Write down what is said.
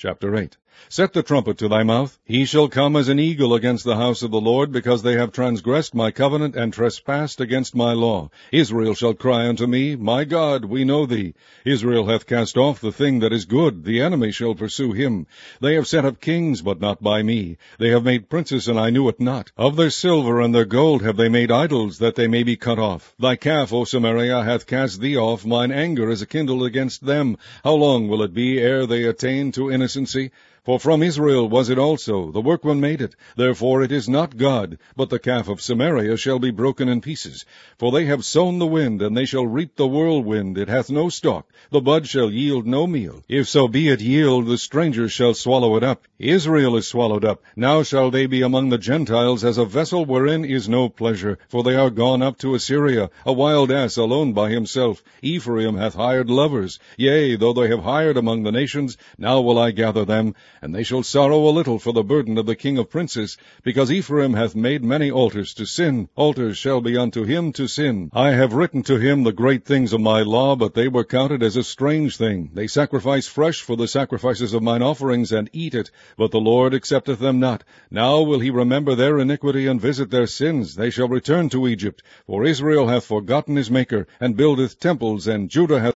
Chapter 8. Set the trumpet to thy mouth. He shall come as an eagle against the house of the Lord, because they have transgressed my covenant and trespassed against my law. Israel shall cry unto me, My God, we know thee. Israel hath cast off the thing that is good. The enemy shall pursue him. They have set up kings, but not by me. They have made princes, and I knew it not. Of their silver and their gold have they made idols, that they may be cut off. Thy calf, O Samaria, hath cast thee off. Mine anger is kindled against them. How long will it be ere they attain to innocency? For from Israel was it also, the workman made it. Therefore it is not God, but the calf of Samaria shall be broken in pieces. For they have sown the wind, and they shall reap the whirlwind. It hath no stalk, the bud shall yield no meal. If so be it yield, the strangers shall swallow it up. Israel is swallowed up. Now shall they be among the Gentiles as a vessel wherein is no pleasure. For they are gone up to Assyria, a wild ass alone by himself. Ephraim hath hired lovers. Yea, though they have hired among the nations, now will I gather them. And they shall sorrow a little for the burden of the king of princes, because Ephraim hath made many altars to sin. Altars shall be unto him to sin. I have written to him the great things of my law, but they were counted as a strange thing. They sacrifice fresh for the sacrifices of mine offerings, and eat it, but the Lord accepteth them not. Now will he remember their iniquity, and visit their sins. They shall return to Egypt. For Israel hath forgotten his Maker, and buildeth temples, and Judah hath